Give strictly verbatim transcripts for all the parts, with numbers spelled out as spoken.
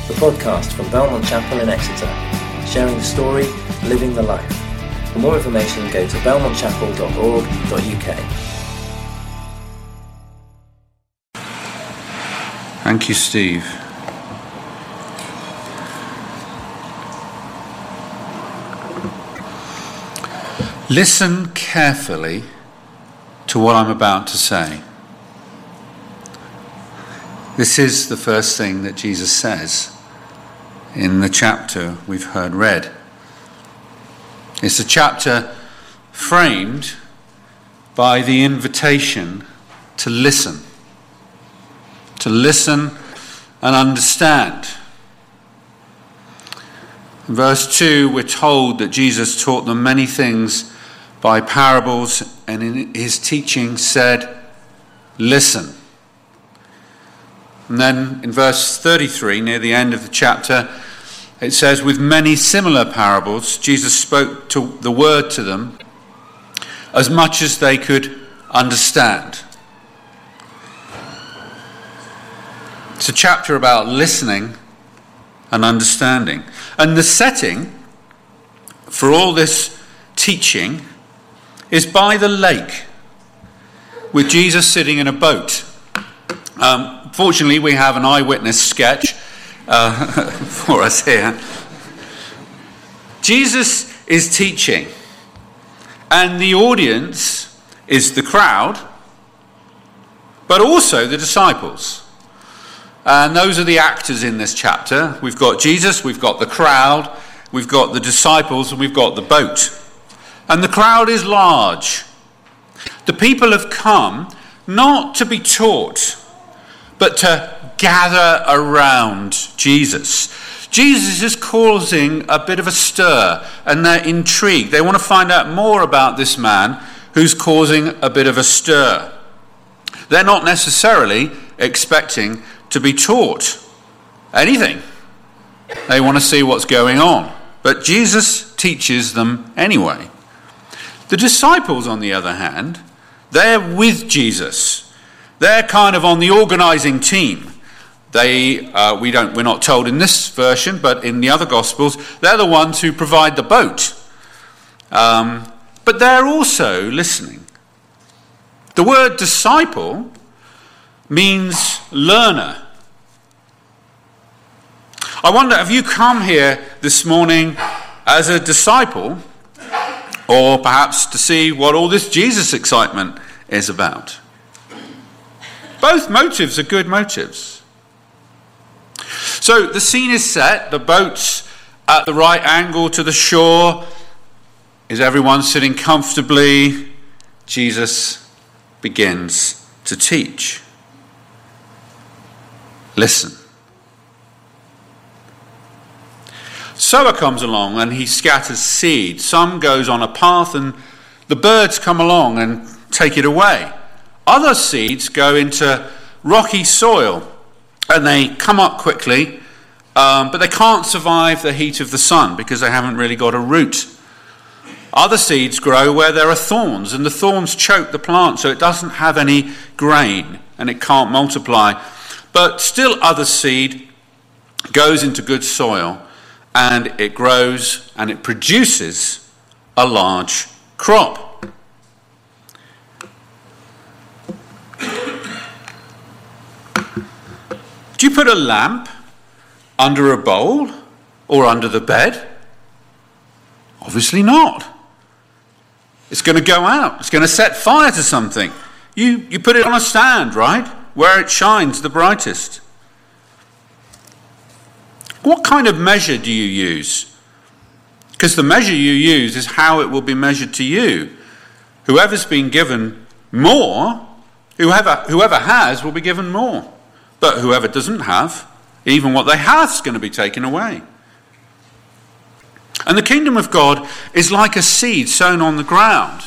the podcast from Belmont Chapel in Exeter, sharing the story, living the life. For more information, go to belmont chapel dot org dot u k. Thank you, Steve. Listen carefully to what I'm about to say. This is the first thing that Jesus says in the chapter we've heard read. It's a chapter framed by the invitation to listen. To listen and understand. In verse two, we're told that Jesus taught them many things by parables, and in his teaching said, listen. And then in verse thirty-three, near the end of the chapter, it says, with many similar parables, Jesus spoke to the word to them as much as they could understand. It's a chapter about listening and understanding. And the setting for all this teaching is by the lake, with Jesus sitting in a boat. Um, fortunately, we have an eyewitness sketch uh, for us here. Jesus is teaching, and the audience is the crowd, but also the disciples. And those are the actors in this chapter. We've got Jesus, we've got the crowd, we've got the disciples, and we've got the boat. And the crowd is large. The people have come not to be taught, but to gather around Jesus. Jesus is causing a bit of a stir, and they're intrigued. They want to find out more about this man who's causing a bit of a stir. They're not necessarily expecting to be taught anything. They want to see what's going on. But Jesus teaches them anyway. The disciples, on the other hand, they're with Jesus. They're kind of on the organising team. They, uh, we don't, we're not told in this version, but in the other Gospels, they're the ones who provide the boat. Um, but they're also listening. The word disciple means learner. I wonder, have you come here this morning as a disciple, or perhaps to see what all this Jesus excitement is about? Both motives are good motives. So the scene is set, the boat's at the right angle to the shore. Is everyone sitting comfortably? Jesus begins to teach. Listen. Sower comes along and he scatters seed. Some goes on a path and the birds come along and take it away. Other seeds go into rocky soil and they come up quickly, um, but they can't survive the heat of the sun because they haven't really got a root. Other seeds grow where there are thorns, and the thorns choke the plant so it doesn't have any grain and it can't multiply. But still other seed goes into good soil, and it grows and it produces a large crop. Do you put a lamp under a bowl or under the bed? Obviously not. It's going to go out. It's going to set fire to something. You, you put it on a stand, right? Where it shines the brightest. What kind of measure do you use? Because the measure you use is how it will be measured to you. Whoever's been given more, whoever, whoever has will be given more. But whoever doesn't have, even what they have is going to be taken away. And the kingdom of God is like a seed sown on the ground.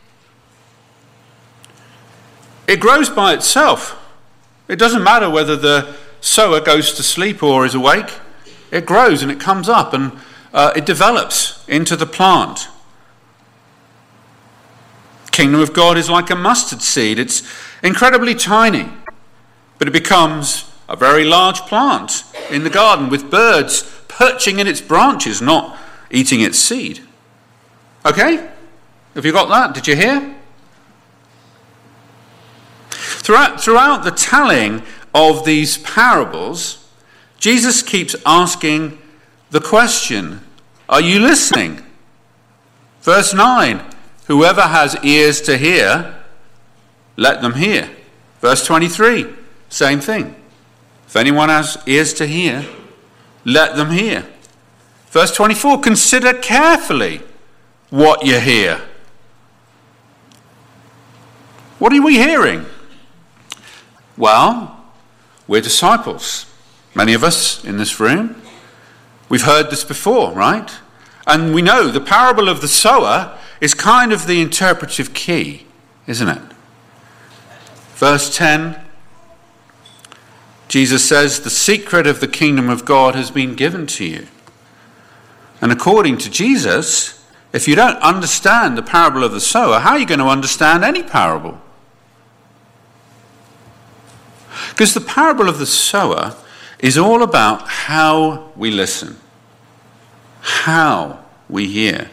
It grows by itself. It doesn't matter whether the sower goes to sleep or is awake. It grows and it comes up and uh, it develops into the plant. The kingdom of God is like a mustard seed. It's incredibly tiny, but it becomes a very large plant in the garden with birds perching in its branches, not eating its seed. Okay? Have you got that? Did you hear? Throughout, throughout the telling of these parables, Jesus keeps asking the question, are you listening? Verse nine, whoever has ears to hear, let them hear. Verse twenty-three, same thing. If anyone has ears to hear, let them hear. Verse twenty-four, consider carefully what you hear. What are we hearing? Well, we're disciples. Many of us in this room, we've heard this before, right? And we know the parable of the sower is kind of the interpretive key, isn't it? Verse ten, Jesus says, the secret of the kingdom of God has been given to you. And according to Jesus, if you don't understand the parable of the sower, how are you going to understand any parable? Because the parable of the sower is all about how we listen, how we hear.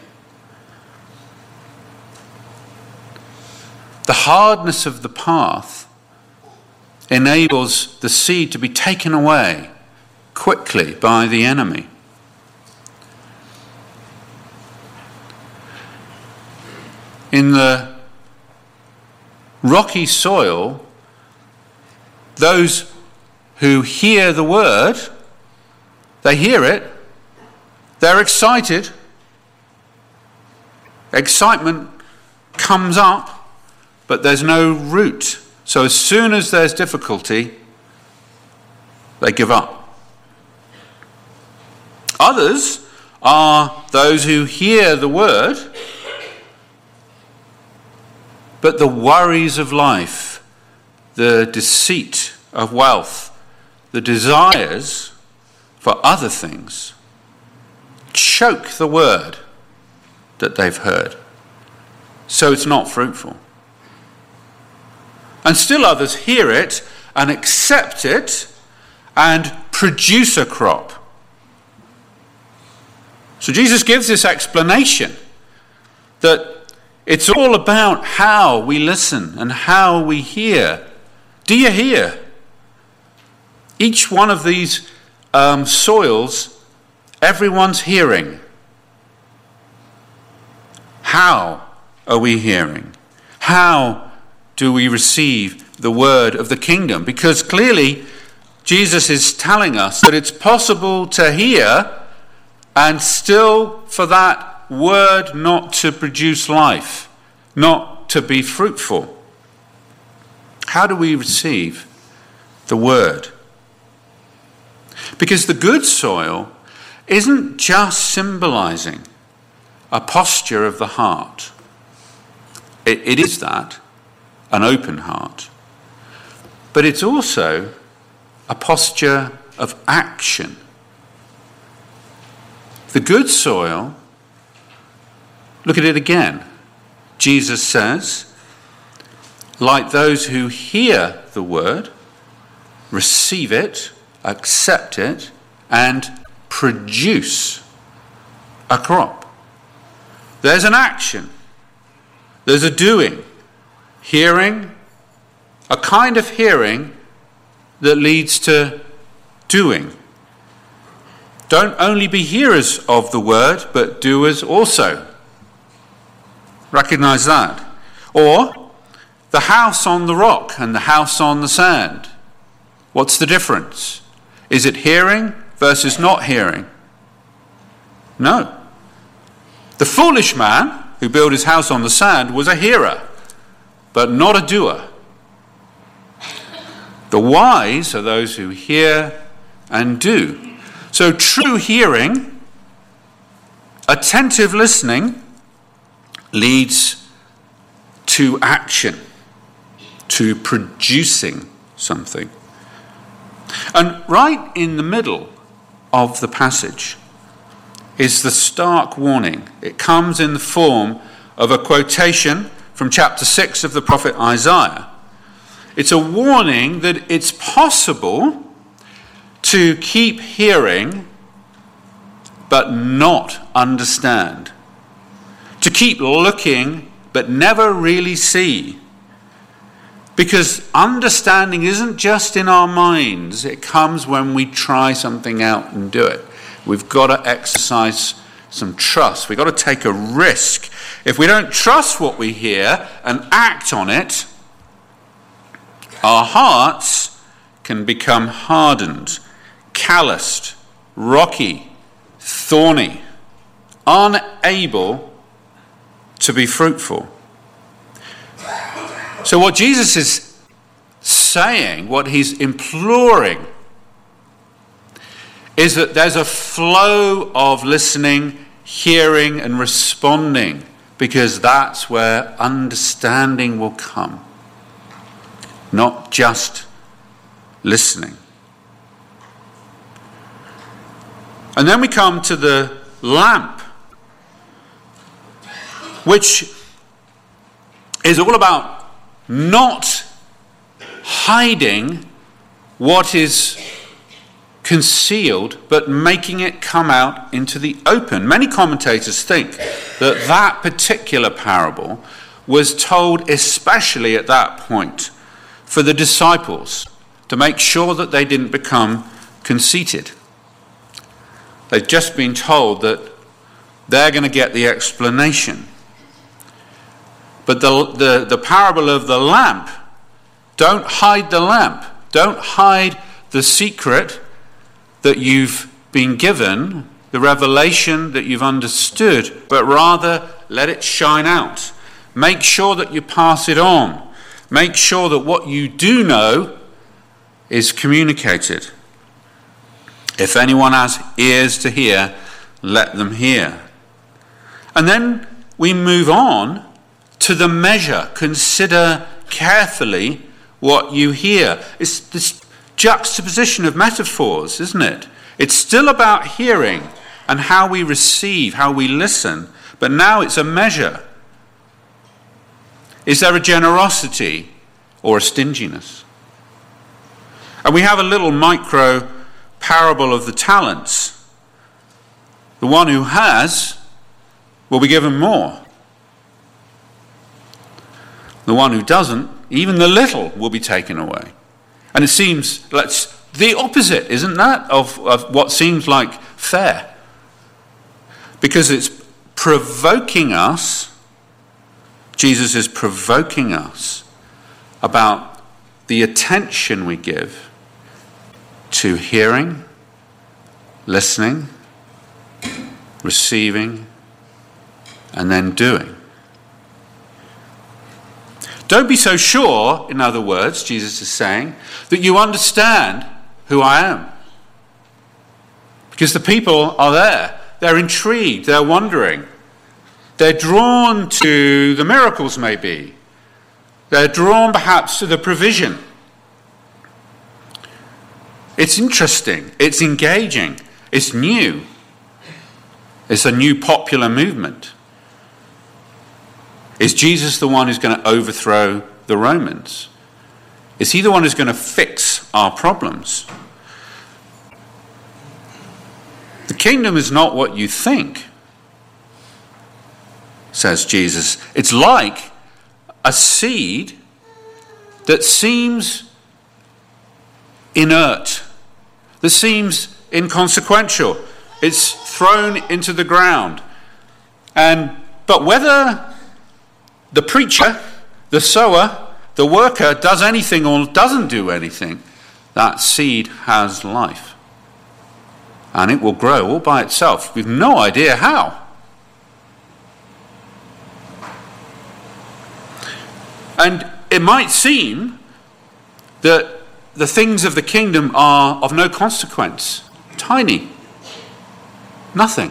The hardness of the path enables the seed to be taken away quickly by the enemy. In the rocky soil, those who hear the word, they hear it, they're excited. Excitement comes up, but there's no root. So as soon as there's difficulty, they give up. Others are those who hear the word, but the worries of life, the deceit of wealth, the desires for other things choke the word that they've heard. So it's not fruitful. And still others hear it and accept it and produce a crop. So Jesus gives this explanation that it's all about how we listen and how we hear. Do you hear? Each one of these um, soils, everyone's hearing. How are we hearing? How do we receive the word of the kingdom? Because clearly Jesus is telling us that it's possible to hear and still for that word not to produce life, not to be fruitful. How do we receive the word? Because the good soil isn't just symbolizing a posture of the heart. It, it is that, an open heart. But it's also a posture of action. The good soil, look at it again. Jesus says, like those who hear the word, receive it, accept it, and produce a crop. There's an action. There's a doing. Hearing, a kind of hearing that leads to doing. Don't only be hearers of the word, but doers also. Recognize that. Or the house on the rock and the house on the sand. What's the difference? Is it hearing versus not hearing? No. The foolish man who built his house on the sand was a hearer, but not a doer. The wise are those who hear and do. So true hearing, attentive listening, leads to action, to producing something. And right in the middle of the passage is the stark warning. It comes in the form of a quotation from chapter six of the prophet Isaiah. It's a warning that it's possible to keep hearing but not understand, to keep looking but never really see. Because understanding isn't just in our minds, it comes when we try something out and do it. We've got to exercise some trust. We've got to take a risk. If we don't trust what we hear and act on it, our hearts can become hardened, calloused, rocky, thorny, unable to be fruitful. So what Jesus is saying, what he's imploring, is that there's a flow of listening, hearing, and responding, because that's where understanding will come. Not just listening. And then we come to the lamp, which is all about not hiding what is concealed, but making it come out into the open. Many commentators think that that particular parable was told especially at that point for the disciples, to make sure that they didn't become conceited. They've just been told that they're going to get the explanation. But the, the, the parable of the lamp, don't hide the lamp. Don't hide the secret that you've been given, the revelation that you've understood, but rather let it shine out. Make sure that you pass it on. Make sure that what you do know is communicated. If anyone has ears to hear, let them hear. And then we move on to the measure. Consider carefully what you hear. It's this juxtaposition of metaphors, isn't it? It's still about hearing and how we receive, how we listen, but now it's a measure. Is there a generosity or a stinginess? And we have a little micro parable of the talents. The one who has will be given more. The one who doesn't, even the little, will be taken away. And it seems that's the opposite, isn't that, of, of what seems like fair? Because it's provoking us, Jesus is provoking us about the attention we give to hearing, listening, receiving, and then doing. Don't be so sure, in other words, Jesus is saying, that you understand who I am. Because the people are there. They're intrigued. They're wondering. They're drawn to the miracles, maybe. They're drawn perhaps to the provision. It's interesting. It's engaging. It's new. It's a new popular movement. Is Jesus the one who's going to overthrow the Romans? Is he the one who's going to fix our problems? The kingdom is not what you think, says Jesus. It's like a seed that seems inert, that seems inconsequential. It's thrown into the ground. And but whether the preacher, the sower, the worker does anything or doesn't do anything, that seed has life. And it will grow all by itself. We've no idea how. And it might seem that the things of the kingdom are of no consequence. Tiny. Nothing.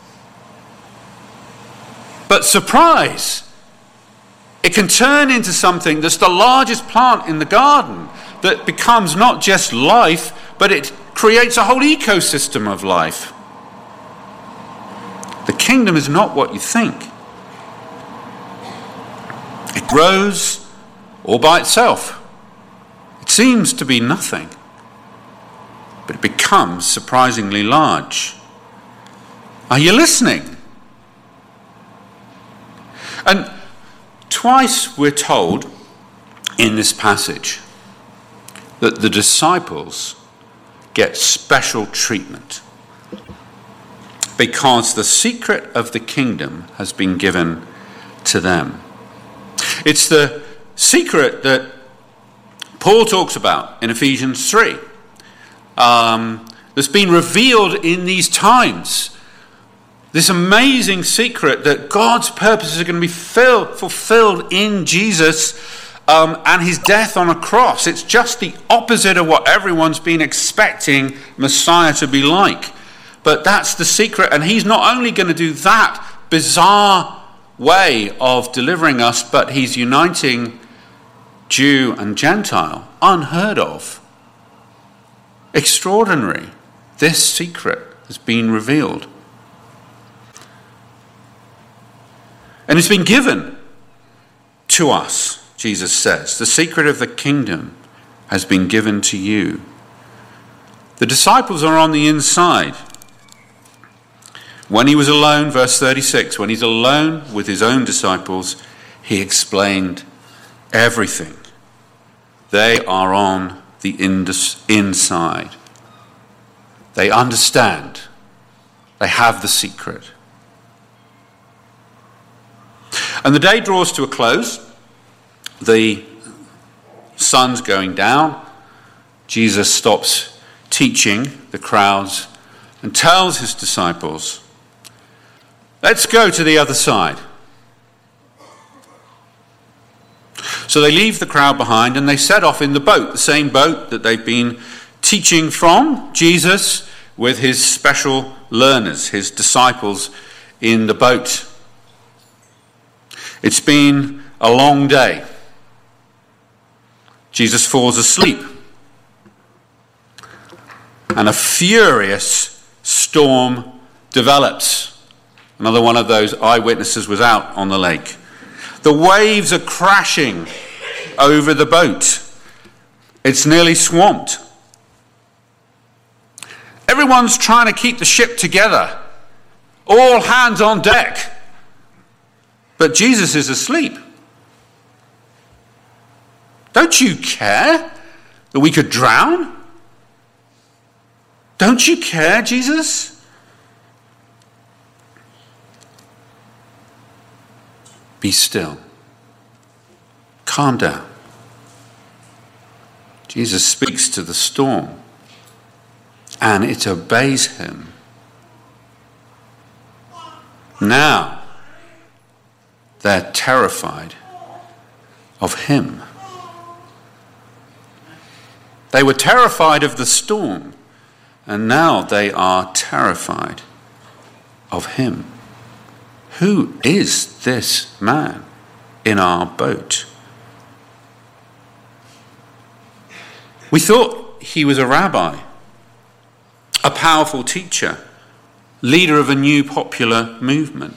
But surprise! It can turn into something that's the largest plant in the garden, that becomes not just life, but it creates a whole ecosystem of life. The kingdom is not what you think. It grows all by itself. It seems to be nothing. but it becomes surprisingly large. Are you listening? And twice we're told in this passage that the disciples get special treatment because the secret of the kingdom has been given to them. It's the secret that Paul talks about in Ephesians three. Um, that's been revealed in these times. This amazing secret that God's purposes are going to be filled, fulfilled in Jesus um, and his death on a cross. It's just the opposite of what everyone's been expecting Messiah to be like. But that's the secret, and he's not only going to do that bizarre way of delivering us, but he's uniting Jew and Gentile. Unheard of. Extraordinary. This secret has been revealed. And it's been given to us, Jesus says. The secret of the kingdom has been given to you. The disciples are on the inside. When he was alone, verse thirty-six, when he's alone with his own disciples, he explained everything. They are on the inside. They understand. They have the secret. And the day draws to a close. The sun's going down. Jesus stops teaching the crowds and tells his disciples, let's go to the other side. So they leave the crowd behind and they set off in the boat, the same boat that they've been teaching from, Jesus with his special learners, his disciples in the boat. It's been a long day. Jesus falls asleep. And a furious storm develops. Another one of those eyewitnesses was out on the lake. The waves are crashing over the boat. It's nearly swamped. Everyone's trying to keep the ship together. All hands on deck. But Jesus is asleep. Don't you care that we could drown? Don't you care, Jesus? Be still. Calm down. Jesus speaks to the storm, and it obeys him. Now, they're terrified of him. They were terrified of the storm, and now they are terrified of him. Who is this man in our boat? We thought he was a rabbi, a powerful teacher, leader of a new popular movement.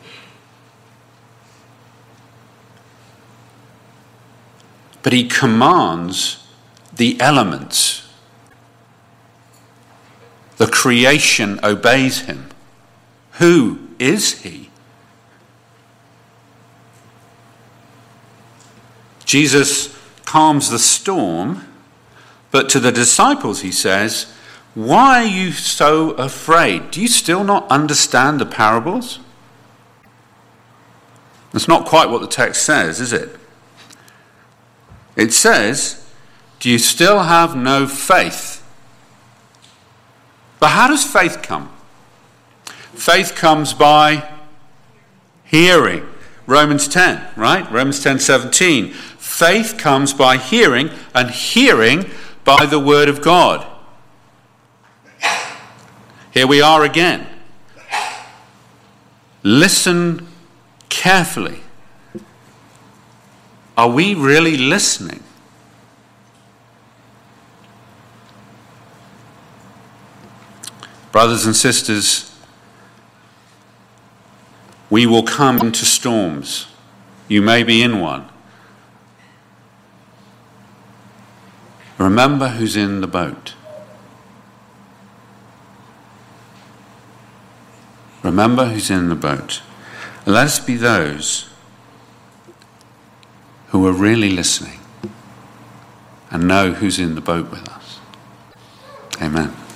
But he commands the elements. The creation obeys him. Who is he? Jesus calms the storm, but to the disciples he says, why are you so afraid? Do you still not understand the parables? That's not quite what the text says, is it? It says, do you still have no faith? But how does faith come? Faith comes by hearing. Romans ten, right? Romans ten seventeen. Faith comes by hearing, and hearing by the word of God. Here we are again. Listen carefully. Are we really listening? Brothers and sisters, we will come into storms. You may be in one. Remember who's in the boat. Remember who's in the boat. Let us be those who are really listening and know who's in the boat with us. Amen.